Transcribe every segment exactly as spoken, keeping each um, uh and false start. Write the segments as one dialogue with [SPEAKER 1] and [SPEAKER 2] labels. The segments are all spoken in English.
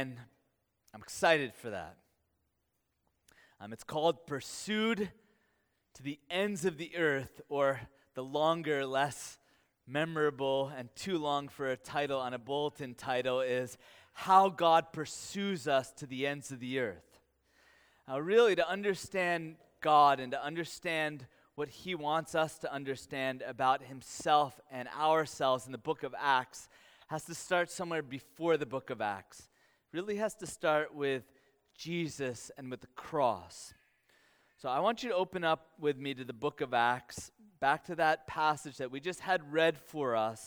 [SPEAKER 1] and I'm excited for that. Um, it's called Pursued to the Ends of the Earth, or the longer, less memorable, and too long for a title on a bulletin title is How God Pursues Us to the Ends of the Earth. Now, really, to understand God and to understand what He wants us to understand about Himself and ourselves in the book of Acts has to start somewhere before the book of Acts. Really has to start with Jesus and with the cross. So I want you to open up with me to the book of Acts, back to that passage that we just had read for us.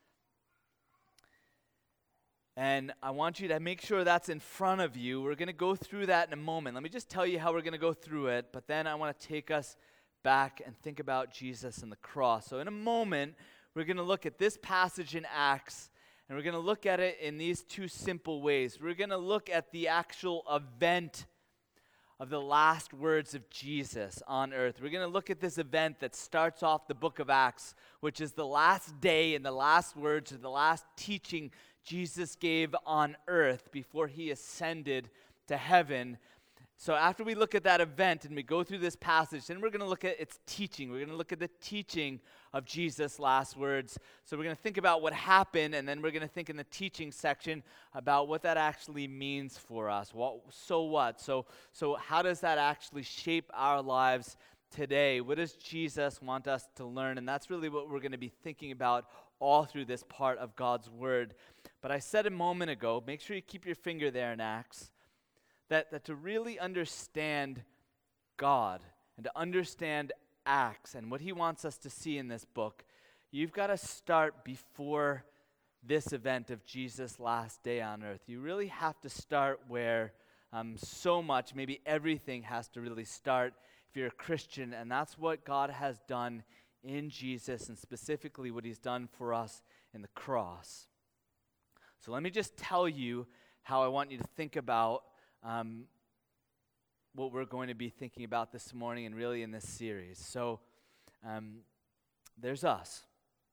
[SPEAKER 1] And I want you to make sure that's in front of you. We're going to go through that in a moment. Let me just tell you how we're going to go through it, but then I want to take us back and think about Jesus and the cross. So in a moment, we're going to look at this passage in Acts, and we're going to look at it in these two simple ways. We're going to look at the actual event of the last words of Jesus on earth. We're going to look at this event that starts off the book of Acts, which is the last day and the last words of the last teaching Jesus gave on earth before He ascended to heaven. So after we look at that event and we go through this passage, then we're going to look at its teaching. We're going to look at the teaching of Jesus' last words. So we're going to think about what happened, and then we're going to think in the teaching section about what that actually means for us. What, so what? So, so how does that actually shape our lives today? What does Jesus want us to learn? And that's really what we're going to be thinking about all through this part of God's Word. But I said a moment ago, make sure you keep your finger there in Acts, That, that to really understand God and to understand Acts and what He wants us to see in this book, you've got to start before this event of Jesus' last day on earth. You really have to start where um, so much, maybe everything has to really start if you're a Christian, and that's what God has done in Jesus and specifically what He's done for us in the cross. So let me just tell you how I want you to think about Um, what we're going to be thinking about this morning and really in this series. So um, there's us,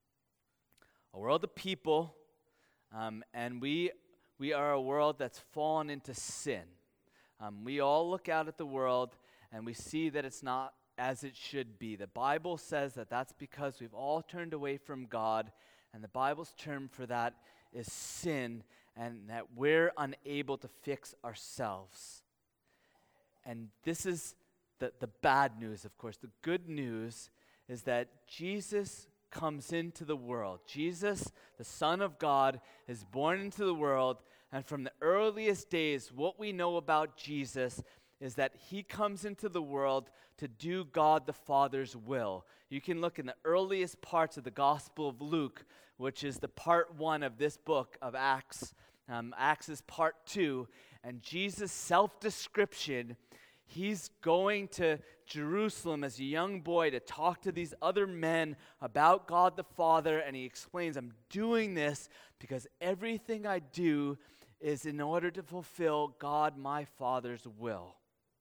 [SPEAKER 1] a world of people, um, and we we are a world that's fallen into sin. Um, we all look out at the world and we see that it's not as it should be. The Bible says that that's because we've all turned away from God, and the Bible's term for that is sin, and that we're unable to fix ourselves. And this is the, the bad news, of course. The good news is that Jesus comes into the world. Jesus, the Son of God, is born into the world, and from the earliest days, what we know about Jesus is that He comes into the world to do God the Father's will. You can look in the earliest parts of the Gospel of Luke, which is the part one of this book of Acts. Um, Acts is part two, and Jesus' self-description, He's going to Jerusalem as a young boy to talk to these other men about God the Father, and He explains, I'm doing this because everything I do is in order to fulfill God my Father's will.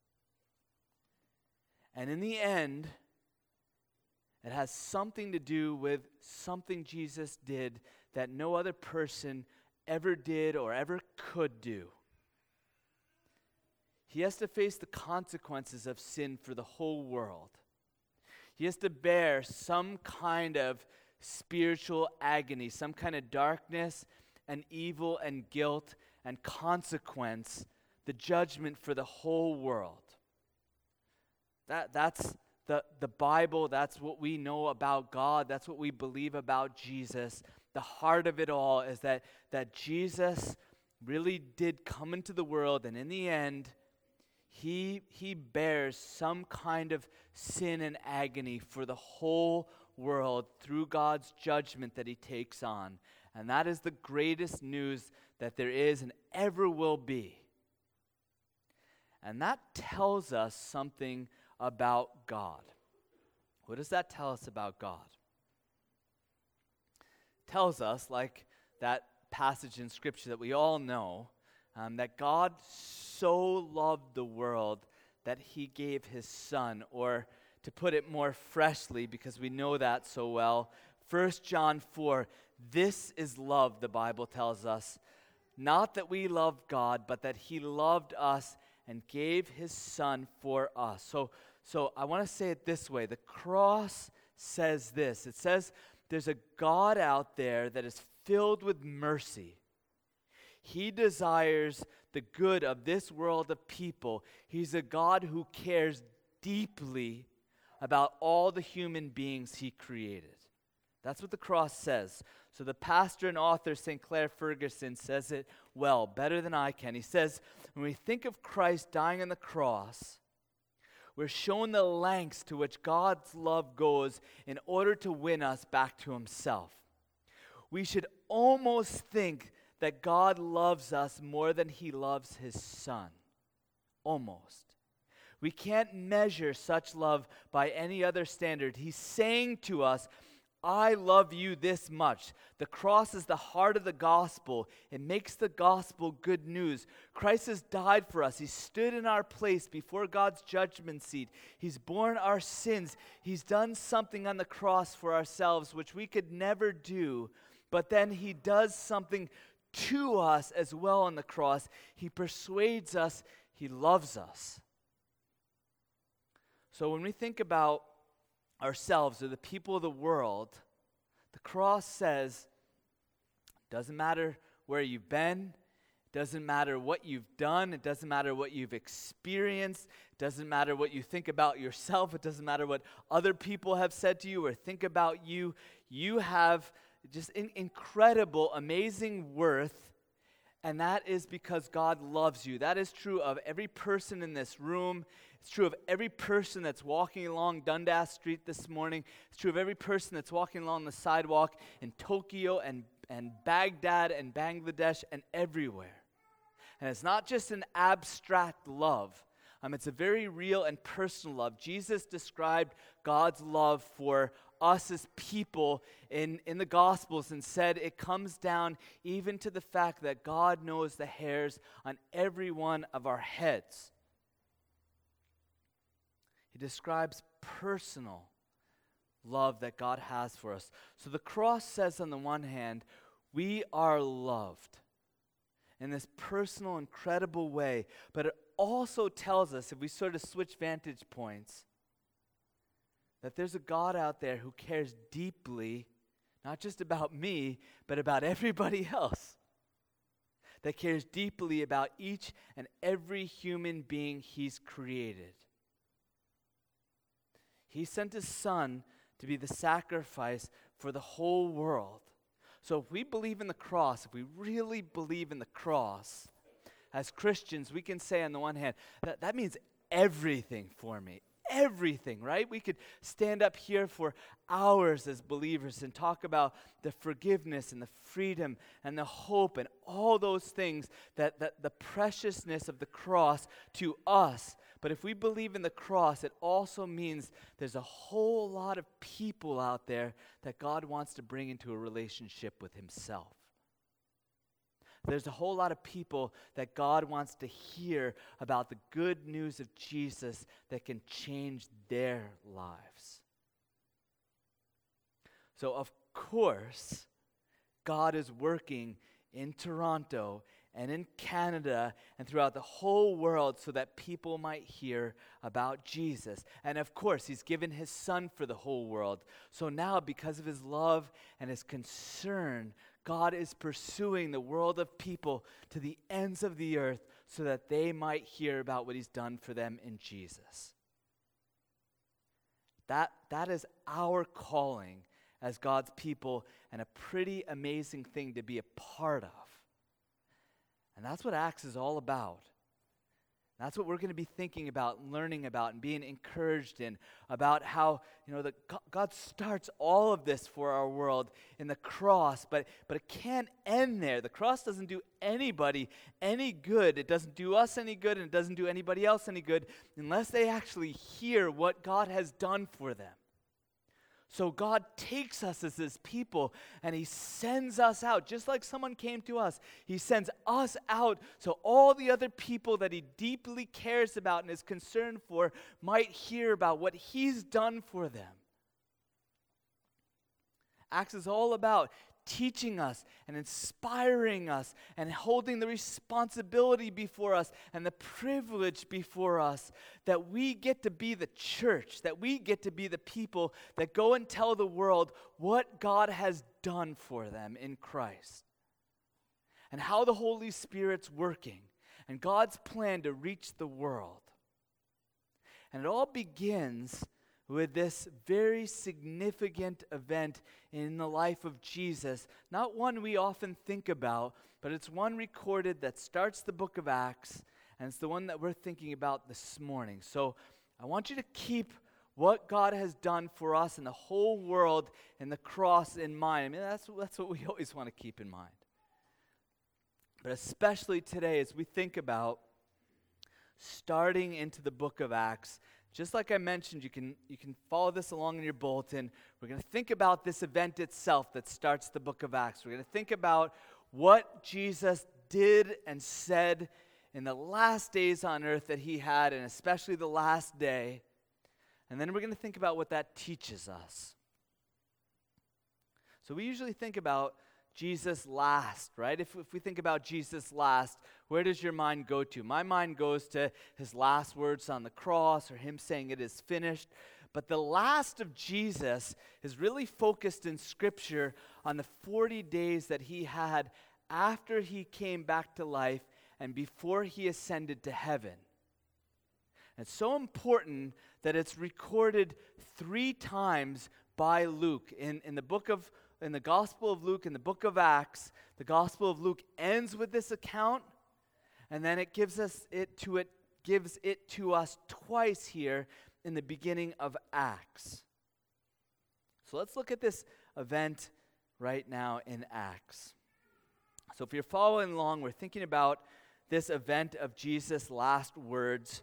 [SPEAKER 1] And in the end, it has something to do with something Jesus did that no other person ever did or ever could do. He has to face the consequences of sin for the whole world. He has to bear some kind of spiritual agony, some kind of darkness and evil and guilt and consequence, the judgment for the whole world. That, that's the, the Bible, that's what we know about God, that's what we believe about Jesus. The heart of it all is that, that Jesus really did come into the world, and in the end, he, he bears some kind of sin and agony for the whole world through God's judgment that He takes on. And that is the greatest news that there is and ever will be. And that tells us something about God. What does that tell us about God? It tells us, like that passage in Scripture that we all know, um, that God so loved the world that He gave His Son, or to put it more freshly, because we know that so well, First John four, this is love, the Bible tells us, not that we loved God, but that he loved us and gave his son for us. So, so I want to say it this way. The cross says this. It says there's a God out there that is filled with mercy. He desires the good of this world of people. He's a God who cares deeply about all the human beings he created. That's what the cross says. So the pastor and author Saint Clair Ferguson says it well, better than I can. He says, when we think of Christ dying on the cross, we're shown the lengths to which God's love goes in order to win us back to himself. We should almost think that God loves us more than he loves his son. Almost. We can't measure such love by any other standard. He's saying to us, I love you this much. The cross is the heart of the gospel. It makes the gospel good news. Christ has died for us. He stood in our place before God's judgment seat. He's borne our sins. He's done something on the cross for ourselves which we could never do. But then he does something to us as well on the cross. He persuades us he loves us. So when we think about ourselves or the people of the world, the cross says, doesn't matter where you've been, doesn't matter what you've done, it doesn't matter what you've experienced, it doesn't matter what you think about yourself, it doesn't matter what other people have said to you or think about you, you have just in- incredible, amazing worth, and that is because God loves you. That is true of every person in this room. It's true of every person that's walking along Dundas Street this morning. It's true of every person that's walking along the sidewalk in Tokyo and, and Baghdad and Bangladesh and everywhere. And it's not just an abstract love. Um, it's a very real and personal love. Jesus described God's love for us as people in, in the Gospels and said it comes down even to the fact that God knows the hairs on every one of our heads. He describes personal love that God has for us. So the cross says on the one hand, we are loved in this personal, incredible way, but it also tells us, if we sort of switch vantage points, that there's a God out there who cares deeply, not just about me, but about everybody else. That cares deeply about each and every human being he's created. He sent his son to be the sacrifice for the whole world. So if we believe in the cross, if we really believe in the cross, as Christians, we can say on the one hand, that, that means everything for me. Everything, right? We could stand up here for hours as believers and talk about the forgiveness and the freedom and the hope and all those things, that, that the preciousness of the cross to us. But if we believe in the cross, it also means there's a whole lot of people out there that God wants to bring into a relationship with himself. There's a whole lot of people that God wants to hear about the good news of Jesus that can change their lives. So, of course, God is working in Toronto and in Canada and throughout the whole world so that people might hear about Jesus. And of course, he's given his son for the whole world. So now, because of his love and his concern, God is pursuing the world of people to the ends of the earth so that they might hear about what he's done for them in Jesus. That, that is our calling as God's people, and a pretty amazing thing to be a part of. And that's what Acts is all about. That's what we're going to be thinking about, learning about, and being encouraged in, about how, you know, that God starts all of this for our world in the cross, but, but it can't end there. The cross doesn't do anybody any good. It doesn't do us any good, and it doesn't do anybody else any good unless they actually hear what God has done for them. So God takes us as his people and he sends us out, just like someone came to us. He sends us out so all the other people that he deeply cares about and is concerned for might hear about what he's done for them. Acts is all about teaching us and inspiring us and holding the responsibility before us and the privilege before us that we get to be the church, that we get to be the people that go and tell the world what God has done for them in Christ and how the Holy Spirit's working and God's plan to reach the world. And it all begins with this very significant event in the life of Jesus, not one we often think about, but it's one recorded that starts the book of Acts, and it's the one that we're thinking about this morning. So I want you to keep what God has done for us and the whole world and the cross in mind. I mean, that's, that's what we always want to keep in mind. But especially today as we think about starting into the book of Acts, just like I mentioned, you can you can follow this along in your bulletin. We're going to think about this event itself that starts the book of Acts. We're going to think about what Jesus did and said in the last days on earth that he had, and especially the last day. And then we're going to think about what that teaches us. So we usually think about Jesus last, right? If, if we think about Jesus last, where does your mind go to? My mind goes to his last words on the cross or him saying it is finished. But the last of Jesus is really focused in Scripture on the forty days that he had after he came back to life and before he ascended to heaven. And it's so important that it's recorded three times by Luke. In, in the book of In the Gospel of Luke, in the book of Acts, the Gospel of Luke ends with this account, and then it gives us it to it gives it to us twice here in the beginning of Acts. So let's look at this event right now in Acts. So if you're following along, we're thinking about this event of Jesus' last words.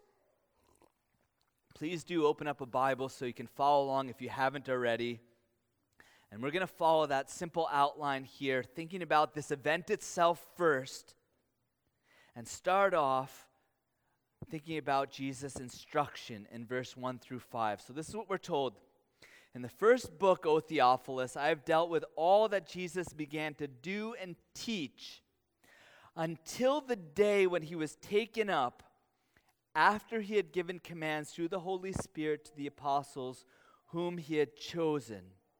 [SPEAKER 1] Please do open up a Bible so you can follow along if you haven't already. And we're going to follow that simple outline here, thinking about this event itself first, and start off thinking about Jesus' instruction in verse one through five. So this is what we're told. In the first book, O Theophilus, I have dealt with all that Jesus began to do and teach until the day when he was taken up, after he had given commands through the Holy Spirit to the apostles whom he had chosen.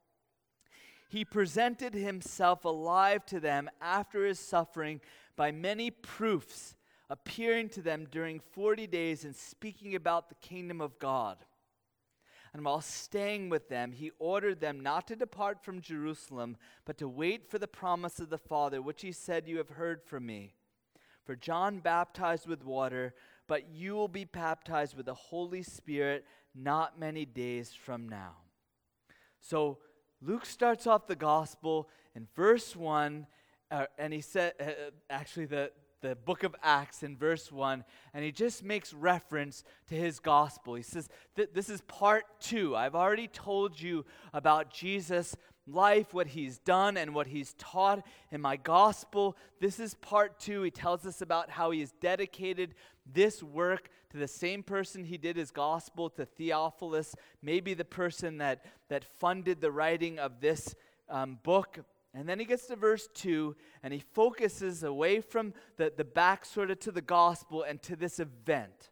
[SPEAKER 1] He presented himself alive to them after his suffering by many proofs, appearing to them during forty days and speaking about the kingdom of God. And while staying with them, he ordered them not to depart from Jerusalem, but to wait for the promise of the Father, which he said, "You have heard from me. For John baptized with water, but you will be baptized with the Holy Spirit not many days from now." So Luke starts off the gospel in verse one, uh, and he said, uh, actually the, the book of Acts in verse one, and he just makes reference to his gospel. He says, this is part two. I've already told you about Jesus' life, what he's done, and what he's taught in my gospel. This is part two. He tells us about how he has dedicated this work to the same person he did his gospel, to Theophilus, maybe the person that, that funded the writing of this um, book. And then he gets to verse two, and he focuses away from the, the back sort of to the gospel and to this event.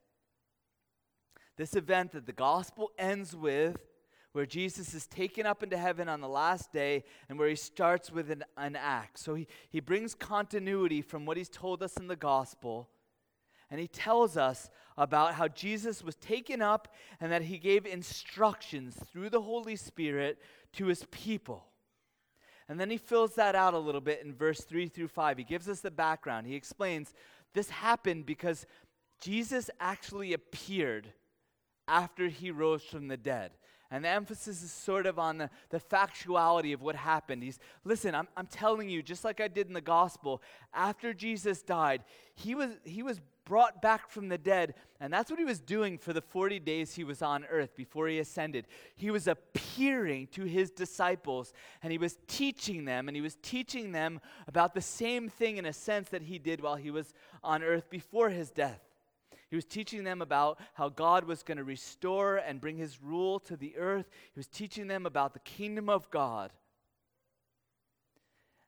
[SPEAKER 1] This event that the gospel ends with, where Jesus is taken up into heaven on the last day, and where he starts with an, an act. So he, he brings continuity from what he's told us in the gospel, and he tells us about how Jesus was taken up and that he gave instructions through the Holy Spirit to his people. And then he fills that out a little bit in verse three through five. He gives us the background. He explains this happened because Jesus actually appeared after he rose from the dead. And the emphasis is sort of on the, the factuality of what happened. He's, listen, I'm, I'm telling you, just like I did in the gospel, after Jesus died, he was, he was brought back from the dead, and that's what he was doing for the forty days he was on earth before he ascended. He was appearing to his disciples, and he was teaching them, and he was teaching them about the same thing in a sense that he did while he was on earth before his death. He was teaching them about how God was going to restore and bring his rule to the earth. He was teaching them about the kingdom of God.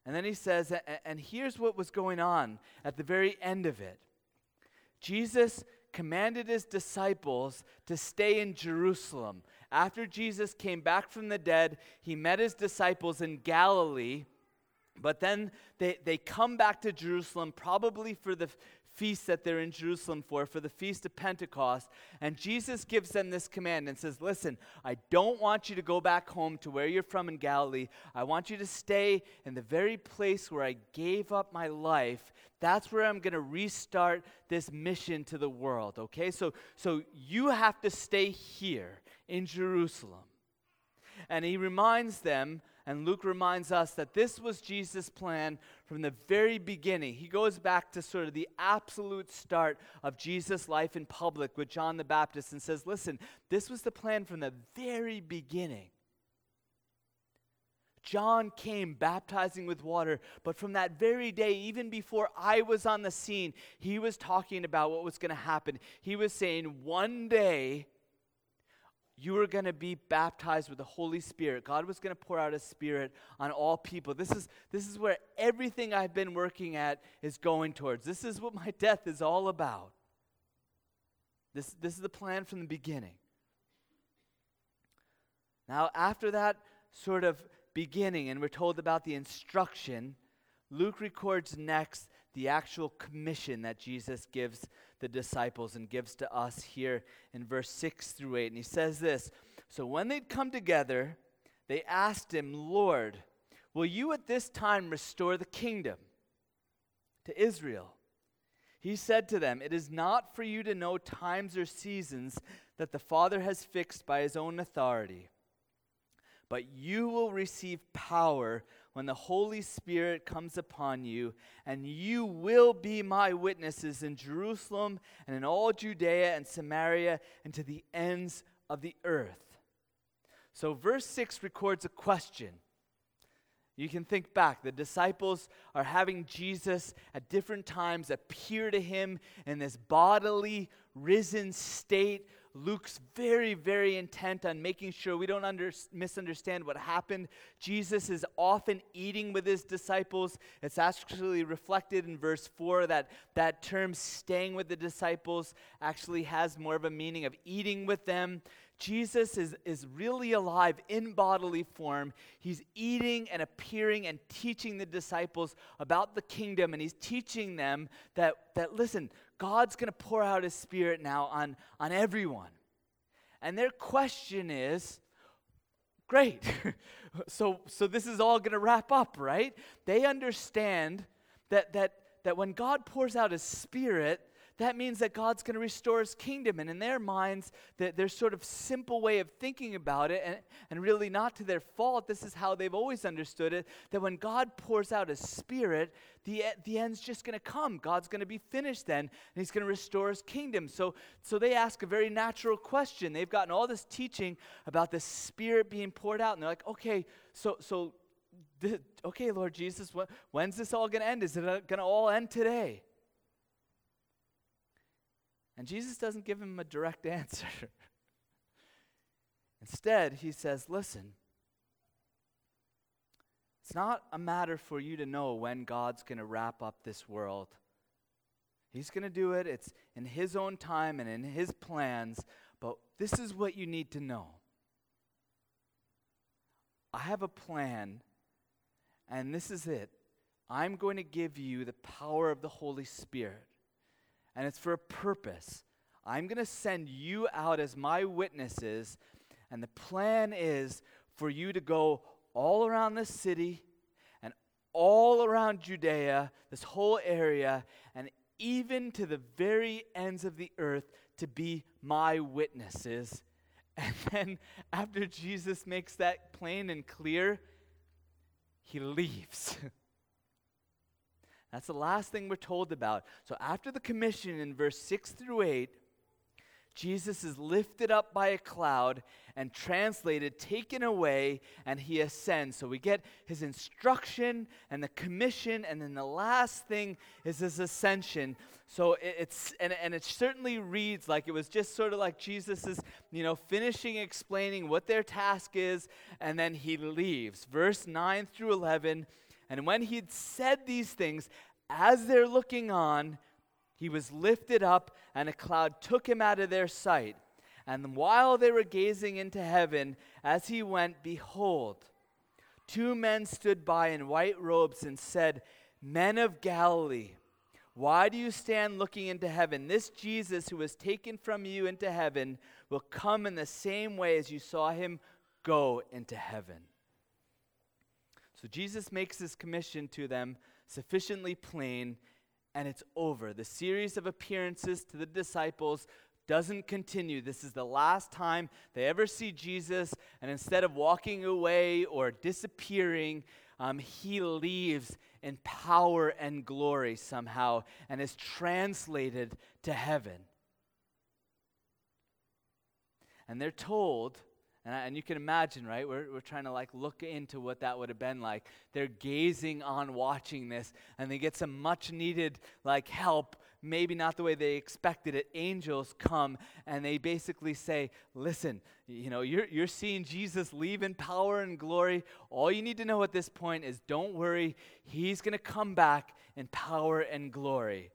[SPEAKER 1] And then he says, and here's what was going on at the very end of it. Jesus commanded his disciples to stay in Jerusalem. After Jesus came back from the dead, he met his disciples in Galilee, but then they, they come back to Jerusalem, probably for the feast that they're in Jerusalem for, for the Feast of Pentecost. And Jesus gives them this command and says, listen, I don't want you to go back home to where you're from in Galilee. I want you to stay in the very place where I gave up my life. That's where I'm going to restart this mission to the world, okay? So, so you have to stay here in Jerusalem. And he reminds them, and Luke reminds us, that this was Jesus' plan from the very beginning. He goes back to sort of the absolute start of Jesus' life in public with John the Baptist and says, listen, this was the plan from the very beginning. John came baptizing with water, but from that very day, even before I was on the scene, he was talking about what was going to happen. He was saying, one day, you are going to be baptized with the Holy Spirit. God was going to pour out His Spirit on all people. This is, this is where everything I've been working at is going towards. This is what my death is all about. This, this is the plan from the beginning. Now, after that sort of beginning, and we're told about the instruction, Luke records next the actual commission that Jesus gives the disciples and gives to us here in verse six through eight. And he says this, so when they'd come together, they asked him, Lord, will you at this time restore the kingdom to Israel? He said to them, it is not for you to know times or seasons that the Father has fixed by his own authority, but you will receive power when the Holy Spirit comes upon you, and you will be my witnesses in Jerusalem and in all Judea and Samaria and to the ends of the earth. So verse six records a question. You can think back. The disciples are having Jesus at different times appear to him in this bodily, risen state. Luke's very, very intent on making sure we don't under, misunderstand what happened. Jesus is often eating with his disciples. It's actually reflected in verse four that that term staying with the disciples actually has more of a meaning of eating with them. Jesus is, is really alive in bodily form. He's eating and appearing and teaching the disciples about the kingdom, and he's teaching them that, that listen, God's going to pour out his Spirit now on, on everyone. And their question is, great, so, so this is all going to wrap up, right? They understand that, that, that when God pours out his Spirit, that means that God's going to restore his kingdom. And in their minds, that their sort of simple way of thinking about it, and, and really not to their fault, this is how they've always understood it, that when God pours out his Spirit, the, the end's just going to come. God's going to be finished then, and he's going to restore his kingdom. So, so they ask a very natural question. They've gotten all this teaching about the Spirit being poured out, and they're like, okay, so, so th- okay, Lord Jesus, wh- when's this all going to end? Is it going to all end today? And Jesus doesn't give him a direct answer. Instead, he says, listen, it's not a matter for you to know when God's going to wrap up this world. He's going to do it. It's in his own time and in his plans. But this is what you need to know. I have a plan, and this is it. I'm going to give you the power of the Holy Spirit. And it's for a purpose. I'm going to send you out as my witnesses, and the plan is for you to go all around this city and all around Judea, this whole area, and even to the very ends of the earth to be my witnesses. And then after Jesus makes that plain and clear, he leaves. That's the last thing we're told about. So after the commission in verse six through eight, Jesus is lifted up by a cloud and translated, taken away, and he ascends. So we get his instruction and the commission, and then the last thing is his ascension. So it, it's and, and it certainly reads like it was just sort of like Jesus is, you know, finishing explaining what their task is, and then he leaves. Verse nine through eleven. And when he'd said these things, as they're looking on, he was lifted up, and a cloud took him out of their sight. And while they were gazing into heaven, as he went, behold, two men stood by in white robes and said, "Men of Galilee, why do you stand looking into heaven? This Jesus who was taken from you into heaven will come in the same way as you saw him go into heaven." So Jesus makes his commission to them sufficiently plain, and it's over. The series of appearances to the disciples doesn't continue. This is the last time they ever see Jesus, and instead of walking away or disappearing, um, he leaves in power and glory somehow and is translated to heaven. And they're told, and, I, and you can imagine, right? We're, we're trying to like look into what that would have been like. They're gazing on watching this, and they get some much needed like help, maybe not the way they expected it. Angels come, and they basically say, listen, you know, you're, you're seeing Jesus leave in power and glory. All you need to know at this point is don't worry. He's going to come back in power and glory.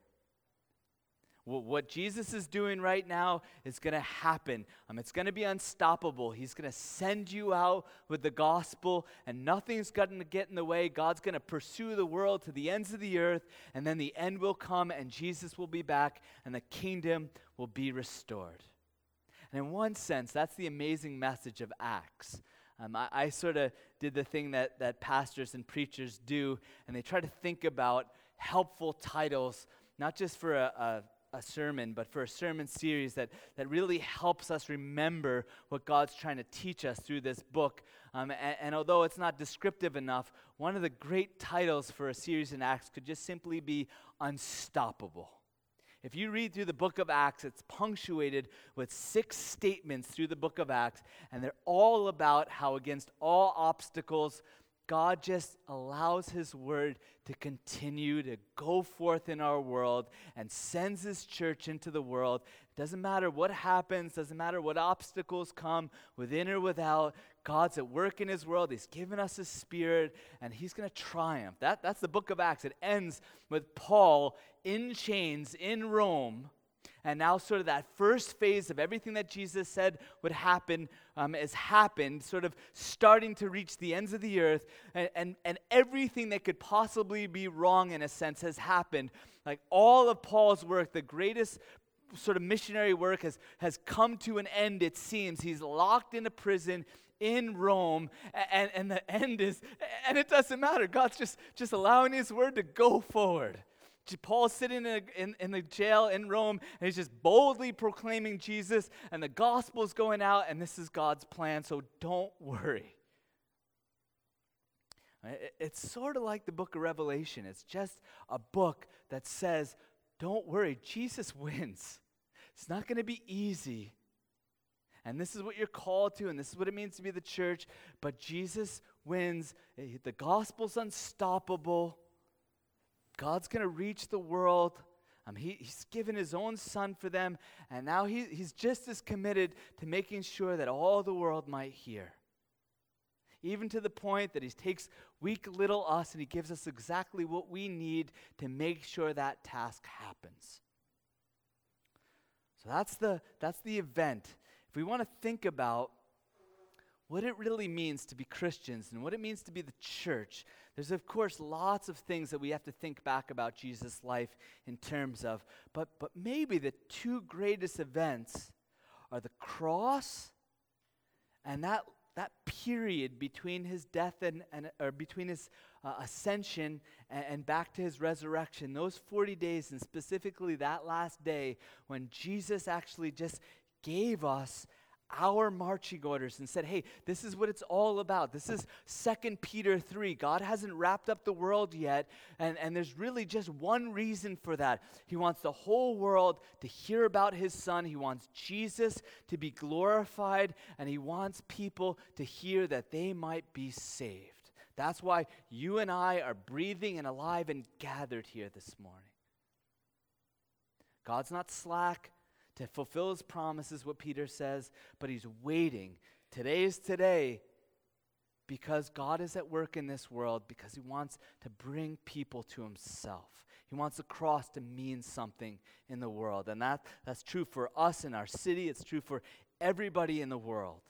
[SPEAKER 1] What Jesus is doing right now is going to happen. Um, it's going to be unstoppable. He's going to send you out with the gospel, and nothing's going to get in the way. God's going to pursue the world to the ends of the earth, and then the end will come, and Jesus will be back, and the kingdom will be restored. And in one sense, that's the amazing message of Acts. Um, I, I sort of did the thing that, that pastors and preachers do, and they try to think about helpful titles, not just for a, a a sermon, but for a sermon series that, that really helps us remember what God's trying to teach us through this book. Um, and, and although it's not descriptive enough, one of the great titles for a series in Acts could just simply be Unstoppable. If you read through the book of Acts, it's punctuated with six statements through the book of Acts, and they're all about how against all obstacles, God just allows his word to continue to go forth in our world and sends his church into the world. It doesn't matter what happens, doesn't matter what obstacles come within or without. God's at work in his world. He's given us his spirit, and he's going to triumph. That, that's the book of Acts. It ends with Paul in chains in Rome. And now sort of that first phase of everything that Jesus said would happen um, has happened, sort of starting to reach the ends of the earth, and, and, and everything that could possibly be wrong in a sense has happened. Like all of Paul's work, the greatest sort of missionary work has, has come to an end, it seems. He's locked in a prison in Rome, and, and the end is, and it doesn't matter. God's just, just allowing his word to go forward. Paul's sitting in, a, in, in the jail in Rome, and he's just boldly proclaiming Jesus, and the gospel's going out, and this is God's plan, so don't worry. It, it's sort of like the book of Revelation. It's just a book that says, don't worry, Jesus wins. It's not going to be easy, and this is what you're called to, and this is what it means to be the church, but Jesus wins. The gospel's unstoppable. God's going to reach the world. Um, he, he's given his own son for them, and now he, he's just as committed to making sure that all the world might hear. Even to the point that he takes weak little us and he gives us exactly what we need to make sure that task happens. So that's the, that's the event. If we want to think about what it really means to be Christians and what it means to be the church, there's of course lots of things that we have to think back about Jesus' life in terms of, but but maybe the two greatest events are the cross and that that period between his death and, and or between his uh, ascension and, and back to his resurrection. Those forty days, and specifically that last day when Jesus actually just gave us our marching orders and said, hey, this is what it's all about. This is Second Peter three. God hasn't wrapped up the world yet, and, and there's really just one reason for that. He wants the whole world to hear about his son. He wants Jesus to be glorified, and he wants people to hear that they might be saved. That's why you and I are breathing and alive and gathered here this morning. God's not slack to fulfill his promises, what Peter says, but he's waiting. Today is today, because God is at work in this world, because he wants to bring people to himself. He wants the cross to mean something in the world. And that, that's true for us in our city. It's true for everybody in the world.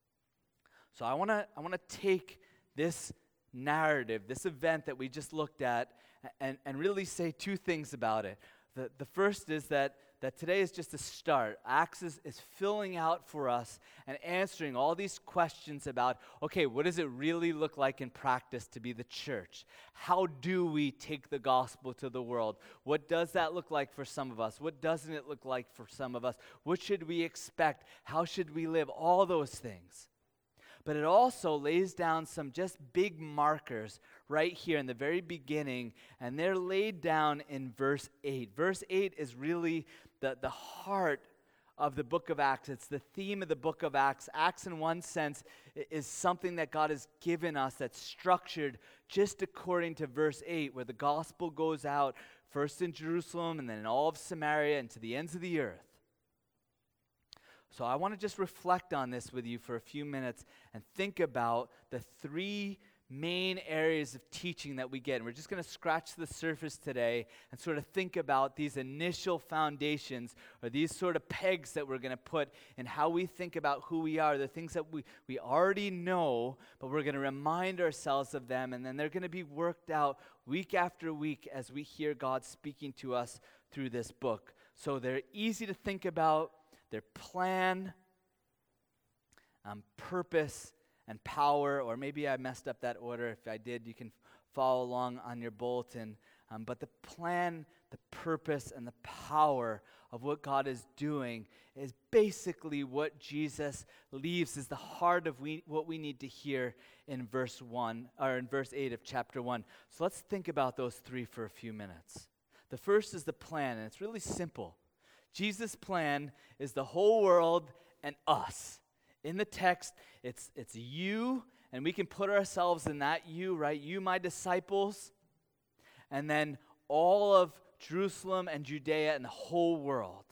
[SPEAKER 1] So I want to I want to take this narrative, this event that we just looked at, and, and really say two things about it. The, the first is that, that today is just a start. Acts is, is filling out for us and answering all these questions about, okay, what does it really look like in practice to be the church? How do we take the gospel to the world? What does that look like for some of us? What doesn't it look like for some of us? What should we expect? How should we live? All those things. But it also lays down some just big markers right here in the very beginning, and they're laid down in verse eight. Verse eight is really the, the heart of the book of Acts. It's the theme of the book of Acts. Acts, in one sense, is something that God has given us that's structured just according to verse eight, where the gospel goes out first in Jerusalem and then in all of Samaria and to the ends of the earth. So I want to just reflect on this with you for a few minutes and think about the three main areas of teaching that we get. And we're just going to scratch the surface today and sort of think about these initial foundations, or these sort of pegs that we're going to put in how we think about who we are, the things that we, we already know, but we're going to remind ourselves of them, and then they're going to be worked out week after week as we hear God speaking to us through this book. So they're easy to think about. Their plan, um, purpose, and power, or maybe I messed up that order. If I did, you can follow along on your bulletin. Um, but the plan, the purpose, and the power of what God is doing is basically what Jesus leaves as the heart of we, what we need to hear in verse one, or in verse eight of chapter one. So let's think about those three for a few minutes. The first is the plan, and it's really simple. Jesus' plan is the whole world and us. In the text, it's it's you, and we can put ourselves in that you, right? You, my disciples, and then all of Jerusalem and Judea and the whole world.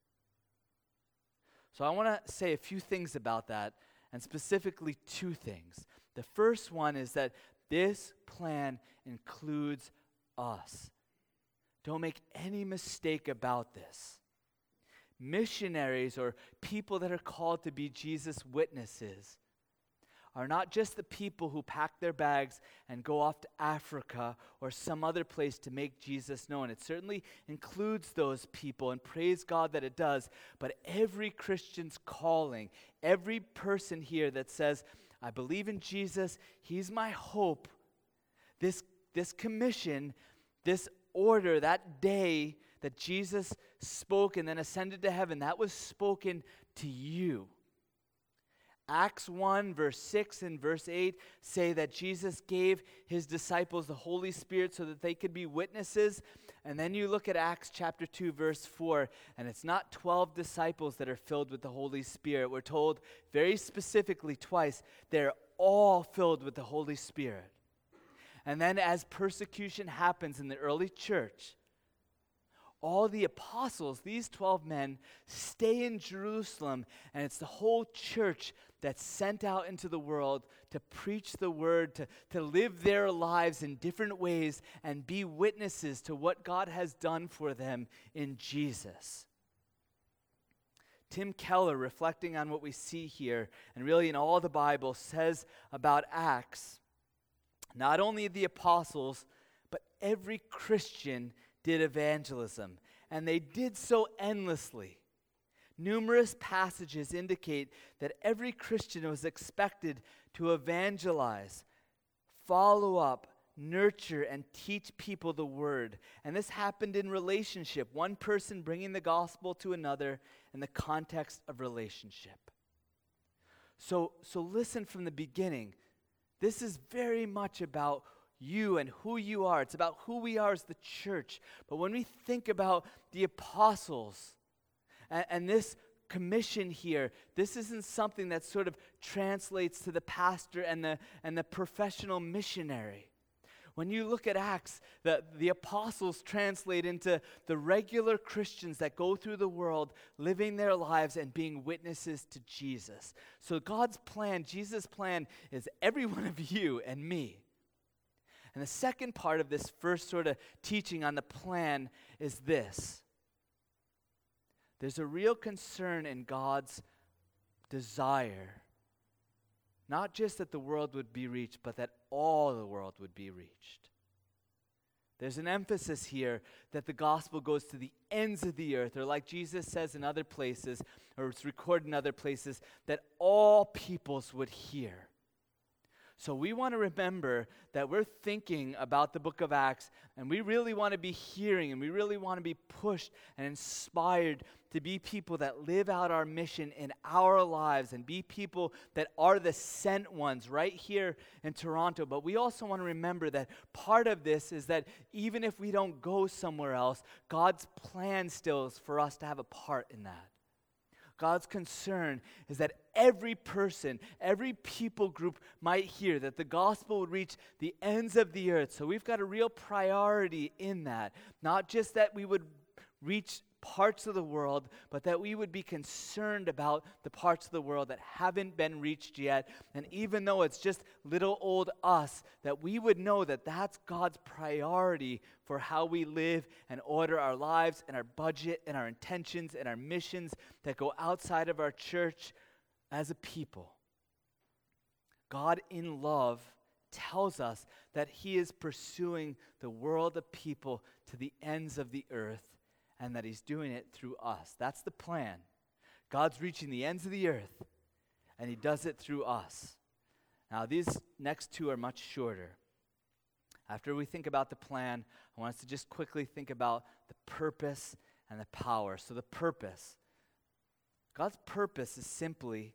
[SPEAKER 1] So I want to say a few things about that, and specifically two things. The first one is that this plan includes us. Don't make any mistake about this. Missionaries, or people that are called to be Jesus' witnesses, are not just the people who pack their bags and go off to Africa or some other place to make Jesus known. It certainly includes those people, and praise God that it does, but every Christian's calling, every person here that says, I believe in Jesus, he's my hope, this, this commission, this order, that day that Jesus spoke and then ascended to heaven, that was spoken to you. Acts one, verse six and verse eight say that Jesus gave his disciples the Holy Spirit so that they could be witnesses. And then you look at Acts chapter two, verse four, and it's not twelve disciples that are filled with the Holy Spirit. We're told very specifically twice, they're all filled with the Holy Spirit. And then as persecution happens in the early church, all the apostles, these twelve men, stay in Jerusalem, and it's the whole church that's sent out into the world to preach the word, to, to live their lives in different ways and be witnesses to what God has done for them in Jesus. Tim Keller, reflecting on what we see here, and really in all the Bible, says about Acts, not only the apostles, but every Christian did evangelism, and they did so endlessly. Numerous passages indicate that every Christian was expected to evangelize, follow up, nurture, and teach people the word. And this happened in relationship, one person bringing the gospel to another in the context of relationship. So, so listen from the beginning. This is very much about you and who you are. It's about who we are as the church. But when we think about the apostles and, and this commission here, this isn't something that sort of translates to the pastor and the and the professional missionary. When you look at Acts, the, the apostles translate into the regular Christians that go through the world, living their lives and being witnesses to Jesus. So God's plan, Jesus' plan, is every one of you and me. And the second part of this first sort of teaching on the plan is this. There's a real concern in God's desire, not just that the world would be reached, but that all the world would be reached. There's an emphasis here that the gospel goes to the ends of the earth, or like Jesus says in other places, or it's recorded in other places, that all peoples would hear. So we want to remember that we're thinking about the book of Acts, and we really want to be hearing, and we really want to be pushed and inspired to be people that live out our mission in our lives and be people that are the sent ones right here in Toronto. But we also want to remember that part of this is that even if we don't go somewhere else, God's plan still is for us to have a part in that. God's concern is that every person, every people group might hear, that the gospel would reach the ends of the earth. So we've got a real priority in that. Not just that we would reach parts of the world, but that we would be concerned about the parts of the world that haven't been reached yet. And even though it's just little old us, that we would know that that's God's priority for how we live and order our lives and our budget and our intentions and our missions that go outside of our church as a people. God in love tells us that He is pursuing the world of people to the ends of the earth, and that He's doing it through us. That's the plan. God's reaching the ends of the earth, and He does it through us. Now, these next two are much shorter. After we think about the plan, I want us to just quickly think about the purpose and the power. So the purpose. God's purpose is simply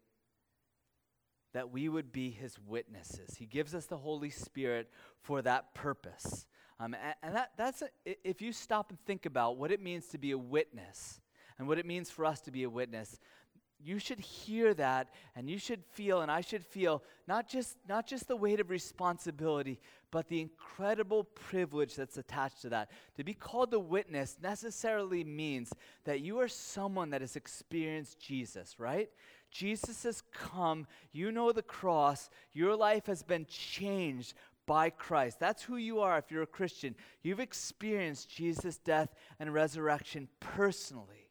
[SPEAKER 1] that we would be His witnesses. He gives us the Holy Spirit for that purpose. Um, and, and that, that's a, if you stop and think about what it means to be a witness and what it means for us to be a witness, you should hear that, and you should feel, and I should feel, not just not just the weight of responsibility, but the incredible privilege that's attached to that. To be called a witness necessarily means that you are someone that has experienced Jesus, right? Jesus has come, you know the cross, your life has been changed by Christ. That's who you are if you're a Christian. You've experienced Jesus' death and resurrection personally.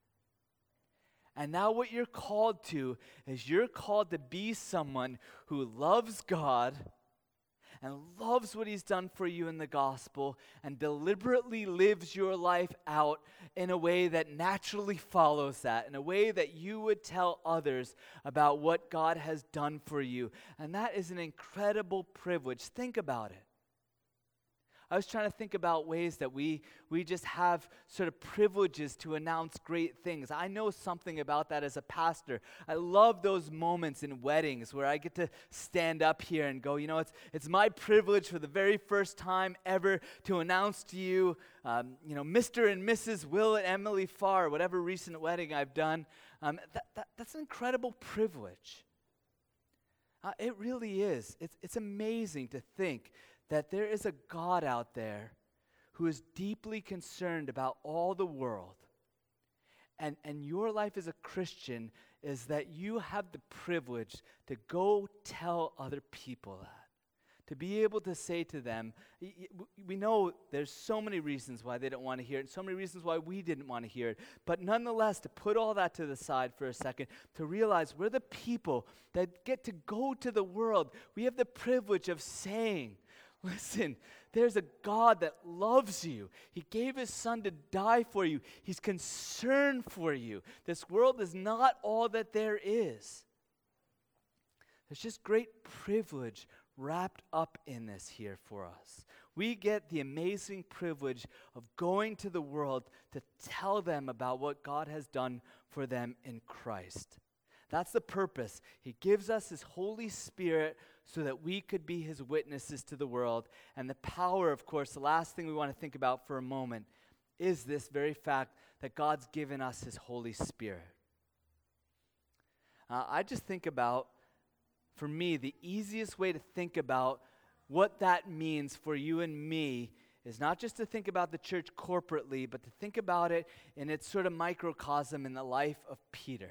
[SPEAKER 1] And now what you're called to is you're called to be someone who loves God and loves what He's done for you in the gospel and deliberately lives your life out in a way that naturally follows that, in a way that you would tell others about what God has done for you. And that is an incredible privilege. Think about it. I was trying to think about ways that we we just have sort of privileges to announce great things. I know something about that as a pastor. I love those moments in weddings where I get to stand up here and go, you know, it's it's my privilege for the very first time ever to announce to you, um, you know, Mister and Missus Will and Emily Farr, whatever recent wedding I've done. Um, that, that, that's an incredible privilege. Uh, it really is. It's it's amazing to think that there is a God out there who is deeply concerned about all the world. And, and your life as a Christian is that you have the privilege to go tell other people that. To be able to say to them, y- y- we know there's so many reasons why they don't want to hear it, and so many reasons why we didn't want to hear it. But nonetheless, to put all that to the side for a second, to realize we're the people that get to go to the world. We have the privilege of saying, listen, there's a God that loves you. He gave His Son to die for you. He's concerned for you. This world is not all that there is. There's just great privilege wrapped up in this here for us. We get the amazing privilege of going to the world to tell them about what God has done for them in Christ. That's the purpose. He gives us His Holy Spirit so that we could be His witnesses to the world. And the power, of course, the last thing we want to think about for a moment is this very fact that God's given us His Holy Spirit. Uh, I just think about, for me, the easiest way to think about what that means for you and me is not just to think about the church corporately, but to think about it in its sort of microcosm in the life of Peter.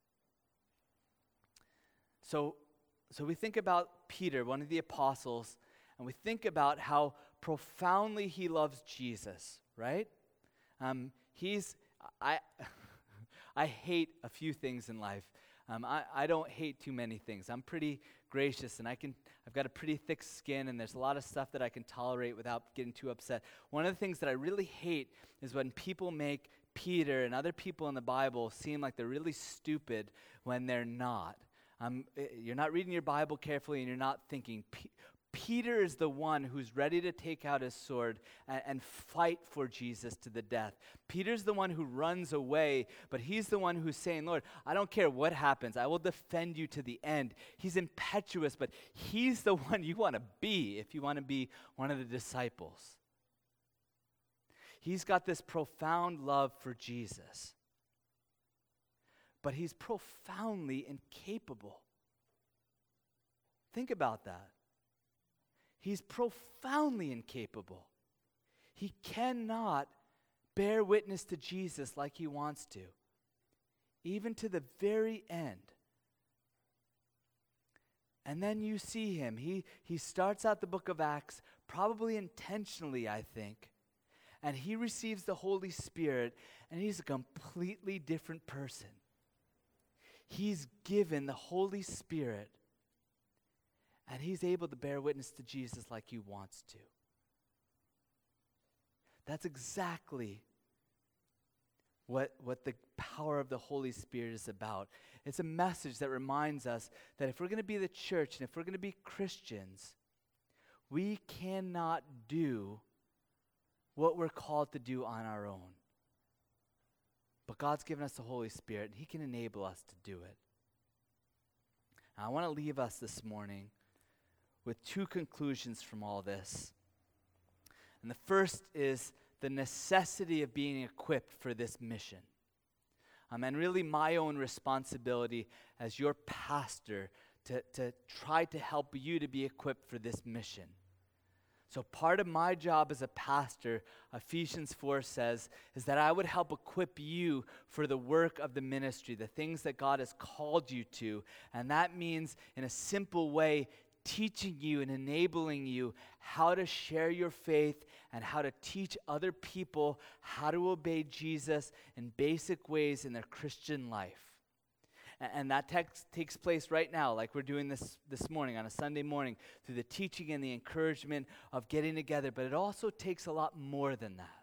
[SPEAKER 1] So, so we think about Peter, one of the apostles, and we think about how profoundly he loves Jesus, right? Um, he's, I, I hate a few things in life. Um, I, I don't hate too many things. I'm pretty gracious, and I can, I've got a pretty thick skin, and there's a lot of stuff that I can tolerate without getting too upset. One of the things that I really hate is when people make Peter and other people in the Bible seem like they're really stupid when they're not. Um, you're not reading your Bible carefully, and you're not thinking. P- Peter is the one who's ready to take out his sword and, and fight for Jesus to the death. Peter's the one who runs away, but he's the one who's saying, Lord, I don't care what happens. I will defend you to the end. He's impetuous, but he's the one you want to be if you want to be one of the disciples. He's got this profound love for Jesus, but he's profoundly incapable. Think about that. He's profoundly incapable. He cannot bear witness to Jesus like he wants to, even to the very end. And then you see him. He, he starts out the book of Acts, probably intentionally, I think, and he receives the Holy Spirit, and he's a completely different person. He's given the Holy Spirit, and he's able to bear witness to Jesus like he wants to. That's exactly what, what the power of the Holy Spirit is about. It's a message that reminds us that if we're going to be the church and if we're going to be Christians, we cannot do what we're called to do on our own. But God's given us the Holy Spirit, and he can enable us to do it. Now, I want to leave us this morning with two conclusions from all this. And the first is the necessity of being equipped for this mission. Um, and really my own responsibility as your pastor to, to try to help you to be equipped for this mission. So part of my job as a pastor, Ephesians four says, is that I would help equip you for the work of the ministry, the things that God has called you to. And that means, in a simple way, teaching you and enabling you how to share your faith and how to teach other people how to obey Jesus in basic ways in their Christian life. And that text takes place right now, like we're doing this this morning on a Sunday morning, through the teaching and the encouragement of getting together. But it also takes a lot more than that.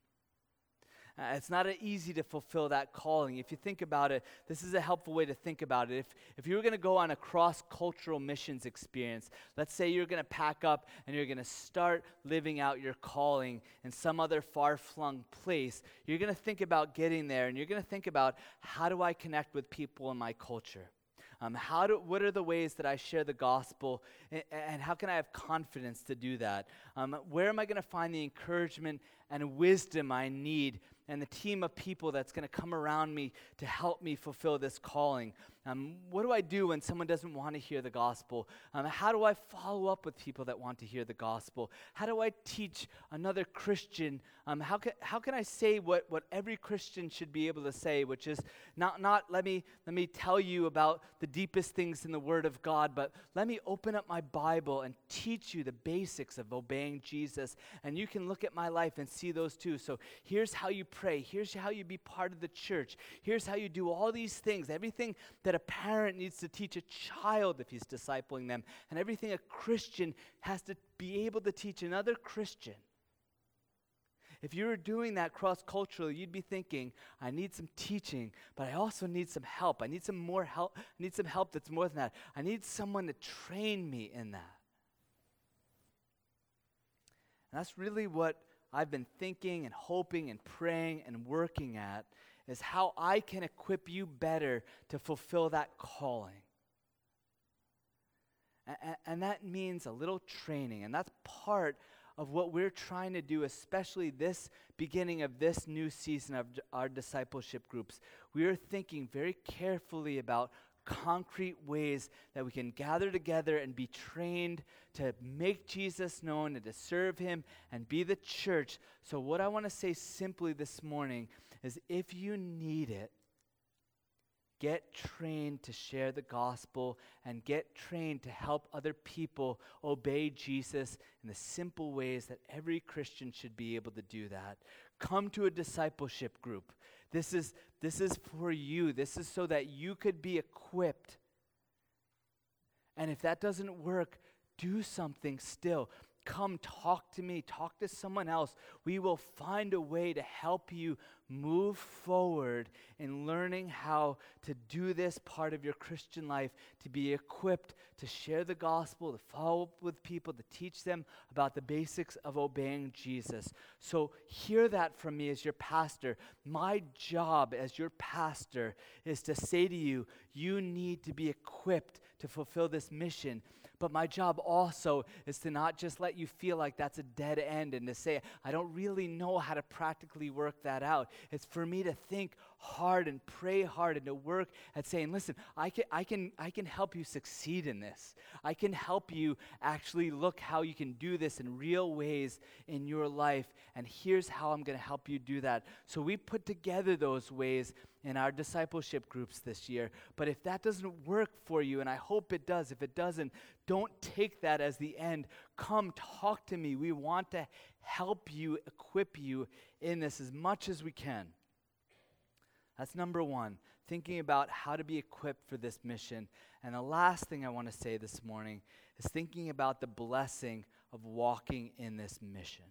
[SPEAKER 1] Uh, it's not easy to fulfill that calling. If you think about it, this is a helpful way to think about it. If, if you were going to go on a cross-cultural missions experience, let's say you're going to pack up and you're going to start living out your calling in some other far-flung place, you're going to think about getting there, and you're going to think about, how do I connect with people in my culture? Um, how do, what are the ways that I share the gospel, and, and how can I have confidence to do that? Um, where am I going to find the encouragement and wisdom I need, and the team of people that's going to come around me to help me fulfill this calling? Um, what do I do when someone doesn't want to hear the gospel? Um, how do I follow up with people that want to hear the gospel? How do I teach another Christian? Um, how can how can I say what, what every Christian should be able to say, which is not not let me let me tell you about the deepest things in the Word of God, but let me open up my Bible and teach you the basics of obeying Jesus, and you can look at my life and see those too. So here's how you pray. Here's how you be part of the church. Here's how you do all these things. Everything that a parent needs to teach a child if he's discipling them, and everything a Christian has to be able to teach another Christian. If you were doing that cross-culturally, you'd be thinking, I need some teaching, but I also need some help. I need some more help. I need some help that's more than that. I need someone to train me in that. And that's really what I've been thinking and hoping and praying and working at, is how I can equip you better to fulfill that calling. And, and that means a little training, and that's part of what we're trying to do, especially this beginning of this new season of d- our discipleship groups. We are thinking very carefully about concrete ways that we can gather together and be trained to make Jesus known and to serve him and be the church. So what I want to say simply this morning is, if you need it, get trained to share the gospel and get trained to help other people obey Jesus in the simple ways that every Christian should be able to do that. Come to a discipleship group. This is, this is for you. This is so that you could be equipped. And if that doesn't work, do something still. Come talk to me, talk to someone else. We will find a way to help you move forward in learning how to do this part of your Christian life, to be equipped to share the gospel, to follow up with people, to teach them about the basics of obeying Jesus. So hear that from me as your pastor. My job as your pastor is to say to you, you need to be equipped to fulfill this mission. But my job also is to not just let you feel like that's a dead end and to say, I don't really know how to practically work that out. It's for me to think hard and pray hard and to work at saying, listen, I can, I can, I can help you succeed in this. I can help you actually look how you can do this in real ways in your life. And here's how I'm going to help you do that. So we put together those ways in our discipleship groups this year. But if that doesn't work for you, and I hope it does, if it doesn't, don't take that as the end. Come talk to me. We want to help you, equip you in this as much as we can. That's number one, thinking about how to be equipped for this mission. And the last thing I want to say this morning is thinking about the blessing of walking in this mission.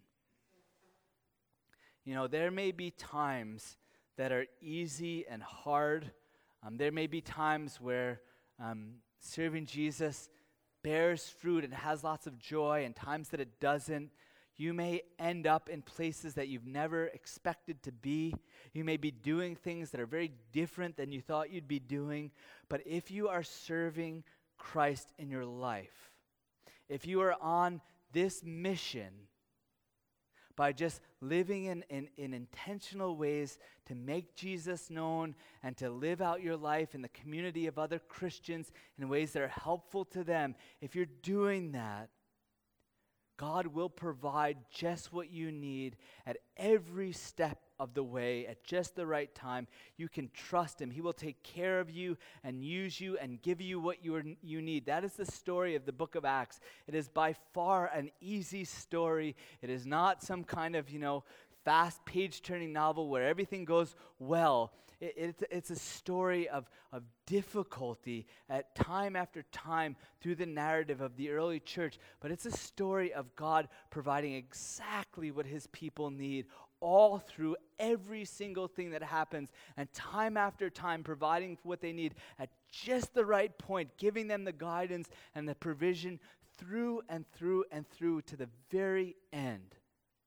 [SPEAKER 1] You know, there may be times that are easy and hard. Um, there may be times where um, serving Jesus bears fruit and has lots of joy, and times that it doesn't. You may end up in places that you've never expected to be. You may be doing things that are very different than you thought you'd be doing. But if you are serving Christ in your life, if you are on this mission, by just living in, in, in intentional ways to make Jesus known and to live out your life in the community of other Christians in ways that are helpful to them, if you're doing that, God will provide just what you need at every step of the way, at just the right time. You can trust him. He will take care of you and use you and give you what you, are, you need. That is the story of the book of Acts. It is by far an easy story. It is not some kind of, you know, fast page-turning novel where everything goes well. It, it, it's a story of, of difficulty at time after time through the narrative of the early church. But it's a story of God providing exactly what his people need all through every single thing that happens, and time after time providing what they need at just the right point, giving them the guidance and the provision through and through and through to the very end.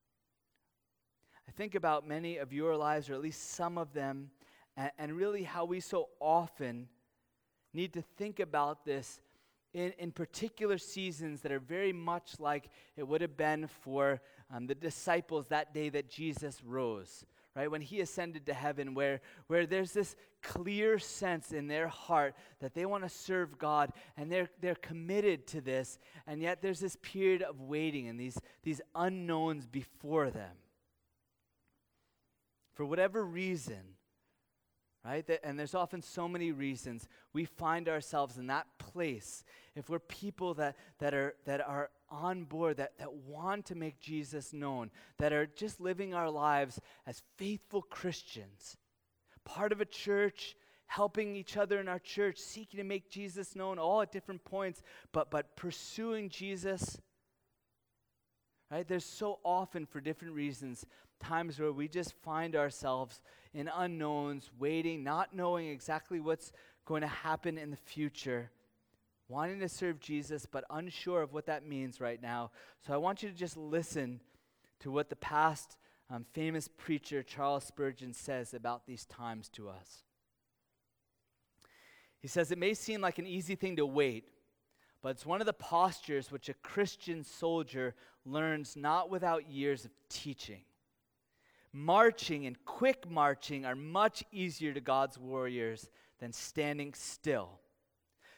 [SPEAKER 1] I think about many of your lives, or at least some of them, and, and really how we so often need to think about this in, in particular seasons that are very much like it would have been for um, the disciples that day that Jesus rose, right? When he ascended to heaven, where, where there's this clear sense in their heart that they want to serve God, and they're, they're committed to this, and yet there's this period of waiting and these, these unknowns before them. For whatever reason, right? That, and there's often so many reasons we find ourselves in that place. If we're people that, that are that are on board, that, that want to make Jesus known, that are just living our lives as faithful Christians, part of a church, helping each other in our church, seeking to make Jesus known, all at different points, but but pursuing Jesus. Right? There's so often, for different reasons, times where we just find ourselves in unknowns, waiting, not knowing exactly what's going to happen in the future, wanting to serve Jesus, but unsure of what that means right now. So I want you to just listen to what the past um, famous preacher Charles Spurgeon says about these times to us. He says, "It may seem like an easy thing to wait, but it's one of the postures which a Christian soldier learns not without years of teaching. Marching and quick marching are much easier to God's warriors than standing still.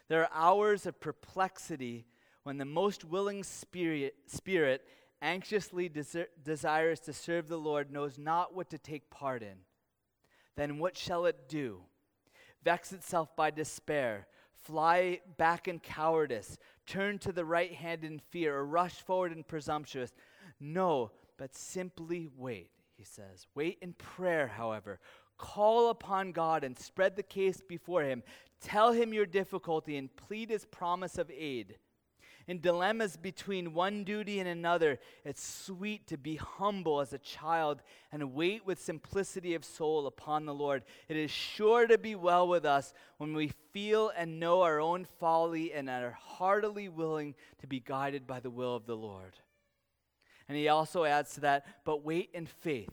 [SPEAKER 1] There are hours of perplexity when the most willing spirit, spirit anxiously desir- desires to serve the Lord, knows not what to take part in. Then what shall it do? Vex itself by despair, fly back in cowardice, turn to the right hand in fear, or rush forward in presumptuous? No, but simply wait, he says. Wait in prayer, however. Call upon God and spread the case before him. Tell him your difficulty and plead his promise of aid. In dilemmas between one duty and another, it's sweet to be humble as a child and wait with simplicity of soul upon the Lord. It is sure to be well with us when we feel and know our own folly and are heartily willing to be guided by the will of the Lord. And he also adds to that, but wait in faith.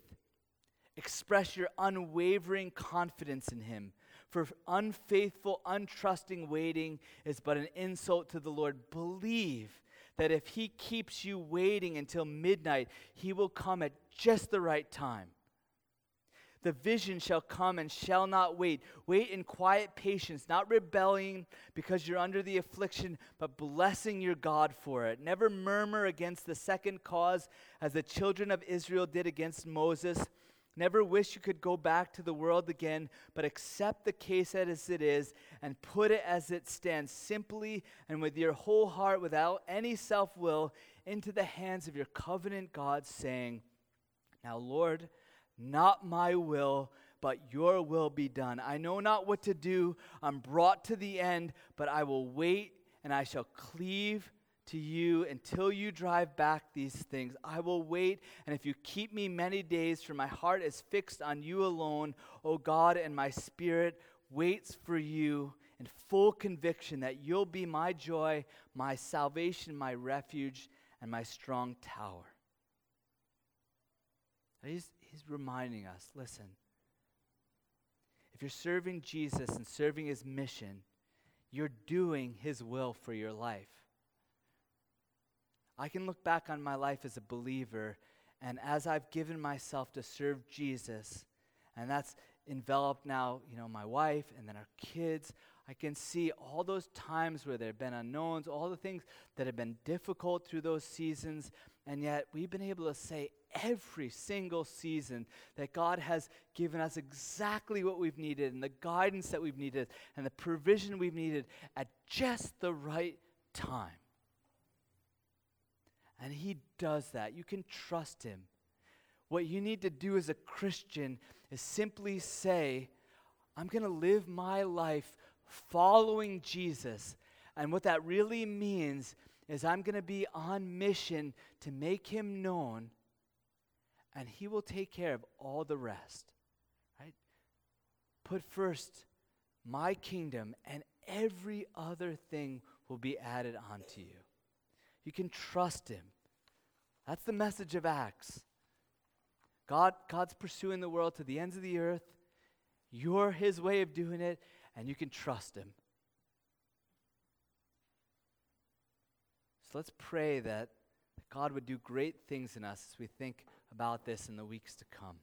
[SPEAKER 1] Express your unwavering confidence in him. For unfaithful, untrusting waiting is but an insult to the Lord. Believe that if he keeps you waiting until midnight, he will come at just the right time. The vision shall come and shall not wait. Wait in quiet patience, not rebelling because you're under the affliction, but blessing your God for it. Never murmur against the second cause as the children of Israel did against Moses. Never wish you could go back to the world again, but accept the case as it is and put it as it stands, simply and with your whole heart, without any self-will, into the hands of your covenant God, saying, now, Lord, not my will, but your will be done. I know not what to do. I'm brought to the end, but I will wait, and I shall cleave to you until you drive back these things. I will wait, and if you keep me many days, for my heart is fixed on you alone, O God, and my spirit waits for you in full conviction that you'll be my joy, my salvation, my refuge, and my strong tower. He's, he's reminding us, listen, if you're serving Jesus and serving his mission, you're doing his will for your life. I can look back on my life as a believer, and as I've given myself to serve Jesus, and that's enveloped now, you know, my wife and then our kids, I can see all those times where there have been unknowns, all the things that have been difficult through those seasons, and yet we've been able to say every single season that God has given us exactly what we've needed and the guidance that we've needed and the provision we've needed at just the right time. And he does that. You can trust him. What you need to do as a Christian is simply say, I'm going to live my life following Jesus. And what that really means is I'm going to be on mission to make him known, and he will take care of all the rest. Right? Put first my kingdom, and every other thing will be added onto you. You can trust him. That's the message of Acts. God, God's pursuing the world to the ends of the earth. You're his way of doing it, and you can trust him. So let's pray that God would do great things in us as we think about this in the weeks to come.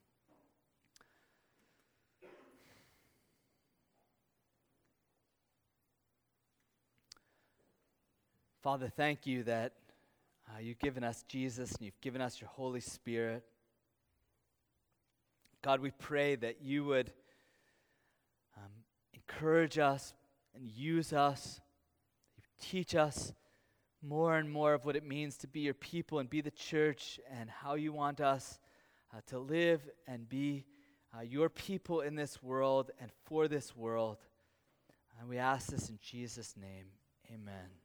[SPEAKER 1] Father, thank you that uh, you've given us Jesus and you've given us your Holy Spirit. God, we pray that you would um, encourage us and use us, teach us more and more of what it means to be your people and be the church and how you want us uh, to live and be uh, your people in this world and for this world. And we ask this in Jesus' name. Amen.